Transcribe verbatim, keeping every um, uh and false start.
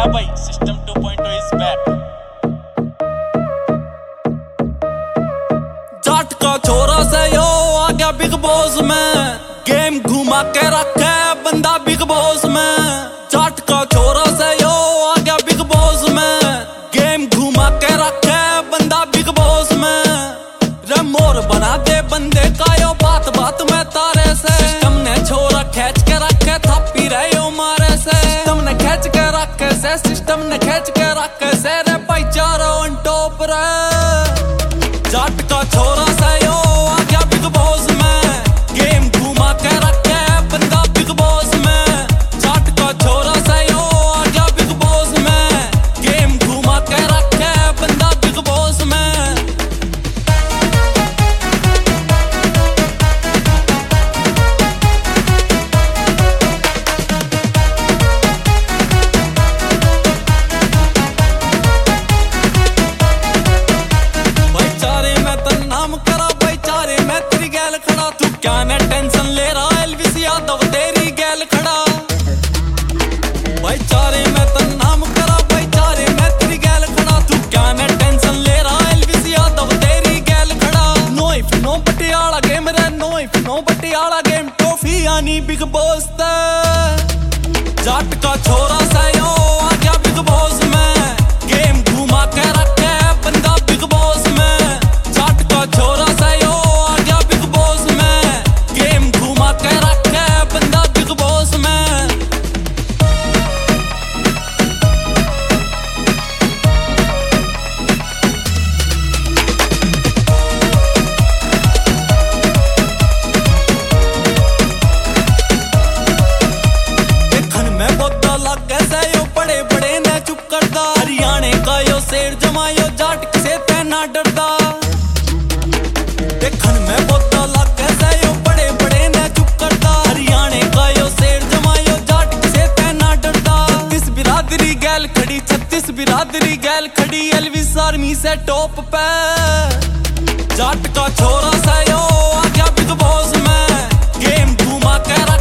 Yeah भाई, system two point O is back. Jat का छोरा से यो आ गया बिग बॉस में, गेम घुमा के रखे बंदा बिग बॉस में। जाट का छोरा से यो आ गया बिग बॉस में, गेम घुमा के रखे बंदा बिग बॉस में। रे मोर बना दे बंदे का यो बात बात में तारे से। सिस्टम ने छोरा खींच के रखे थप्पी रहे यो मारे से। सिस्टम ने खींच के रखे से, सिस्टम ने खींच के रखे से। रे भाईचारा ऑन टॉप रे। जाट का छोरा से यो आ गया बिग बॉस में, गेम घुमा के रखे बंदा बिग बॉस में। जाट का छोरा से यो आ गया बिग बॉस में, गेम घुमा के रखे बंदा बिग बॉस में। क्या ने टेंशन ले रहा एलविस यादव तेरी गैल खड़ा। भाईचारे में तो नाम करा, भाईचारे में तेरी गैल खड़ा। तू क्या ने टेंशन ले रहा एलविस यादव तेरी गैल खड़ा। No if no Patiala game रे, no if no Patiala game. Trophy आनी बिग बॉस ते। जाट का छोरा से यो आ गया बिग बॉस में, गेम घुमा के रखे बंदा बिग बॉस में। जाट का छोरा से यो आ गया बिग बॉस में, गेम घुमा के रखे बंदा बिग बॉस में। शेर जमायो जाट किसे तैना डरदा। देखन में बोता लागे से यो बड़े बड़े ने चुप करदा। हरियाणे का यो शेर जमायो जाट किसे तैना डरदा। छत्तीस बिरादरी गैल खड़ी, छत्तीस बिरादरी गैल खड़ी। एलविस आर्मी से टॉप पे। जाट का छोरा से यो आ गया बिग बॉस में, गेम घुमा के